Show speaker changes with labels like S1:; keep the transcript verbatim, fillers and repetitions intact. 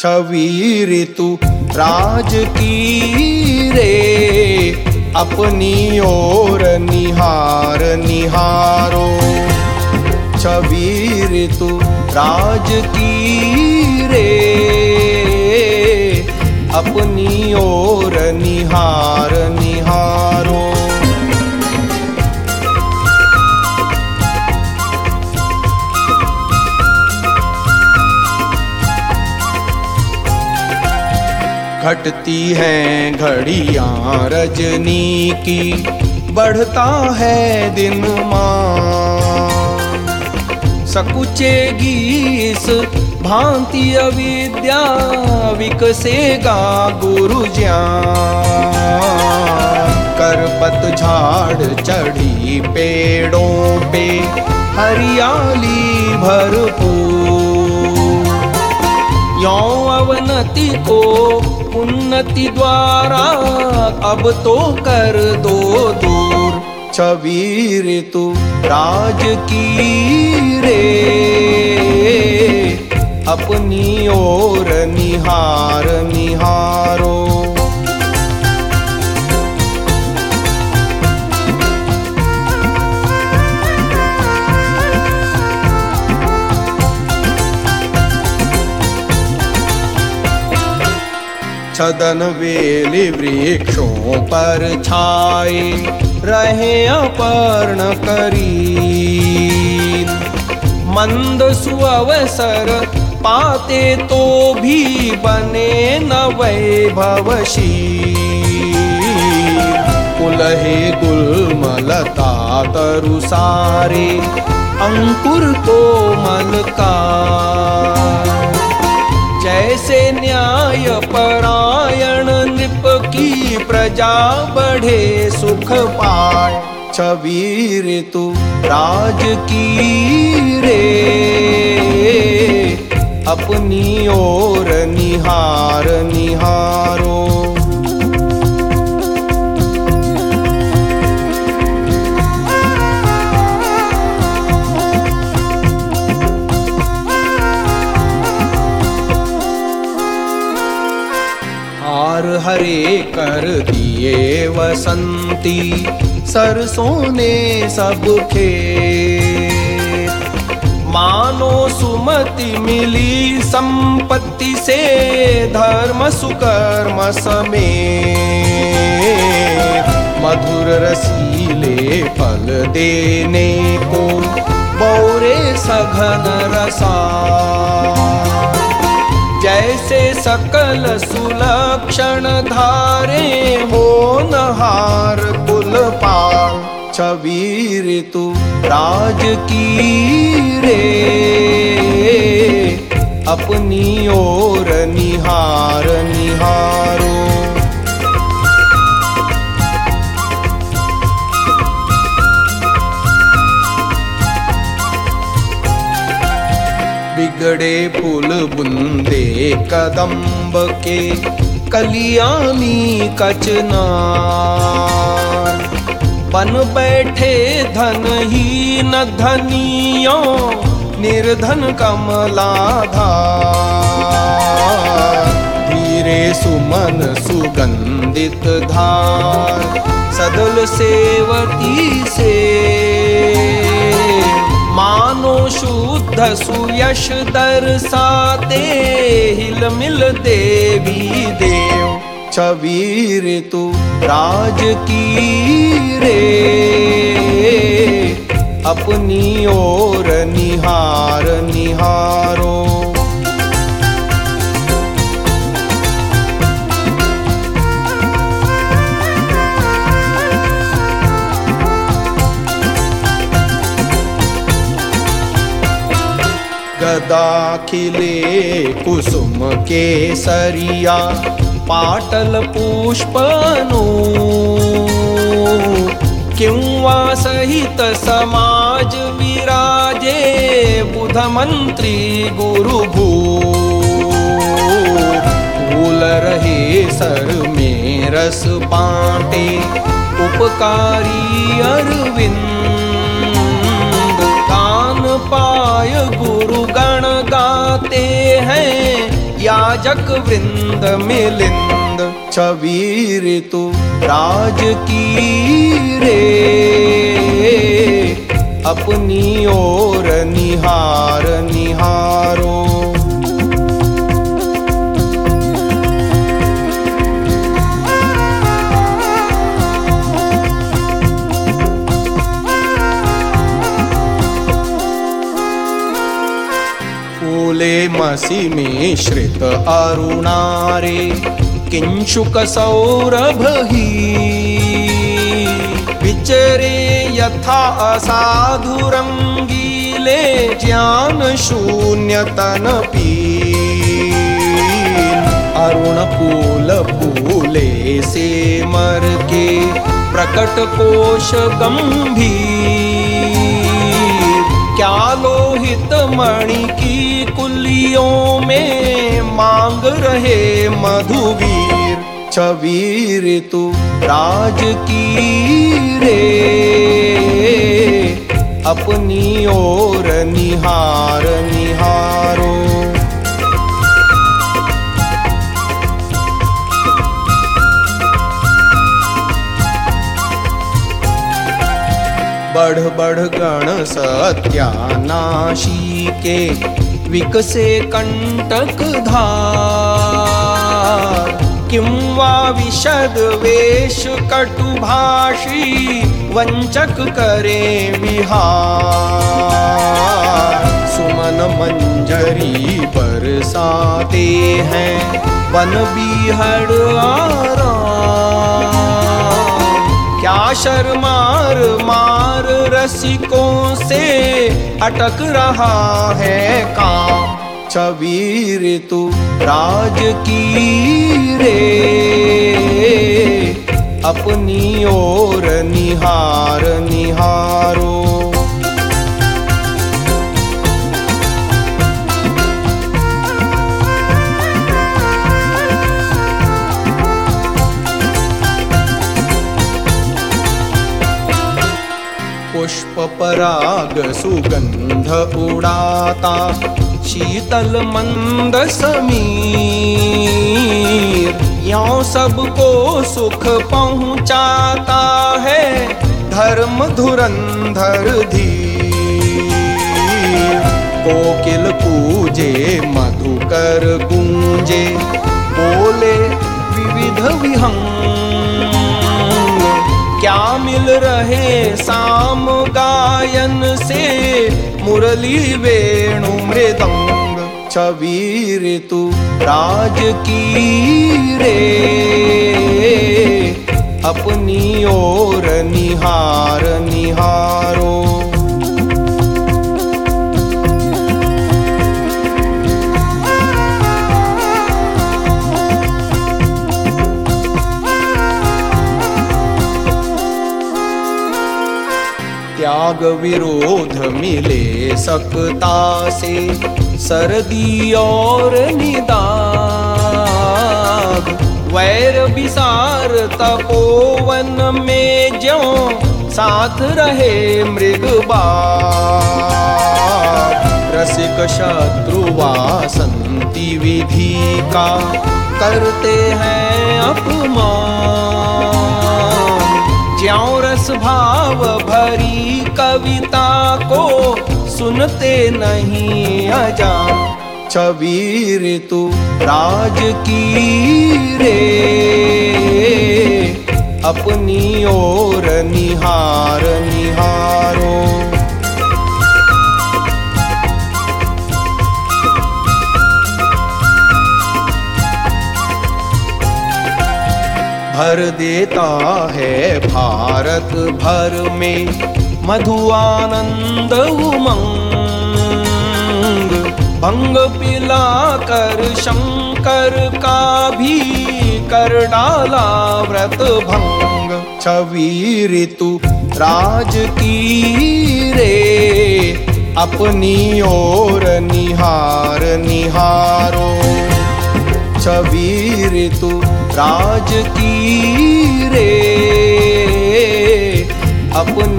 S1: छवि ऋतु राज की रे, अपनी ओर निहार निहारो। छवि ऋतु राज की रे, अपनी ओर निहार निहारो। घटती हैं घड़ियां रजनी की, बढ़ता है दिन मान। सकुचेगी इस भांति अविद्या, विकसेगा गुरु ज्ञान। कर पतझड़ चढ़ी पेड़ों पे, हरियाली भरपूर। यों अवनति को उन्नति द्वारा, अब तो कर दो दूर। छवि ऋतु राज की रे, अपनी ओर निहार निहारो। छदन वेली वृक्षों पर छाए, रहे अपर्ण करीन। मंद सुअवसर पाते तो भी, बने न वैभवशील। कुलहे गुलमलता तरुसारे, अंकुर कोमल का। जैसे न्याय परायण नृप की प्रजा, बढ़े सुख पाए। छवि ऋतु राज की रे, अपनी ओर निहार निहारो। हार हरे कर दिए वसंती, सरसों ने सब खेत। मानो सुमति मिली संपत्ति से, धर्म सुकर्म समेत। मधुर रसीले फल देने को, बौरे सघन रसा। जैसे सकल सुलक्षण धारे, हो नहार कुल पाल। छवि ऋतु राज की रे, अपनी ओर निहार निहारो। बिगड़े फूल बुंदे कदम्ब के, कलियानी कचनार। बन बैठे धनहीन धनियों, निर्धन कमलाधार। धीरे सुमन सुगंधित धार, सदल सेवती से। मानो शुद्ध सुयश दर्शाते, हिल मिल देवी देव। छवि ऋतु राज की रे, अपनी ओर निहार निहारो। गदा खिले कुसुम केसरिया, पाटल पुष्पनो। क्यों वा सहित समाज विराजे, बुध मंत्री गुरु भू। फूल रहे सर में रस बांटे, उपकारी अरविंद। कान पाय गुरु गण गाते हैं, याजक वृंद मिलिंद छवि ऋतु राज की रे अपनी ओर निहार निहारो। फूले मसी मिश्रित अरुणारे किंशुक सौरभ ही विचरे यथा असाधु रंगीले ज्ञान शून्य तन पीन। अरुण फूल फूले से मर के प्रकट कोश गंभीर क्या लोहित मणि की कुलियों में मांग रहे मधुवीर छवि ऋतु राज की रे अपनी ओर निहार निहारो। बढ़ बढ़ गण सत्यानाशी के विकसे कंटक धार किं वा विशद वेश कटुभाषी वंचक करे विहार। सुमन मंजरी बरसाते हैं वन बिहड़ आराम क्या शर्मार मार रसिकों से अटक रहा है काम छवि ऋतु राज की रे अपनी ओर निहार निहारो। पुष्प पराग सुगंध उड़ाता शीतल मंद समीर यों सबको सुख पहुँचाता है धर्म धुरंधर धीर। कोकिल पूजे मधुकर गूंजे बोले विविध विहंग क्या मिल रहे साम गायन से मुरली वेणु मृदंग छवि ऋतु राज की रे अपनी ओर निहार निहारो। त्याग विरोध मिले सकता से सर्दी और निदाग वैर विसार तपोवन में ज्यों साथ रहे मृगबाग। रसिक शत्रु वासंती विधि का करते हैं अपमान ज्यों रस भाव भरी कविता को सुनते नहीं अजान छवि ऋतु राज की रे अपनी ओर निहार निहारो। भर देता है भारत भर में मधु आनंद उमंग भंग पिला कर शंकर का भी कर डाला व्रत भंग छवि ऋतु राज की रे अपनी ओर निहार निहारो। छवि ऋतु राज की रे अपनी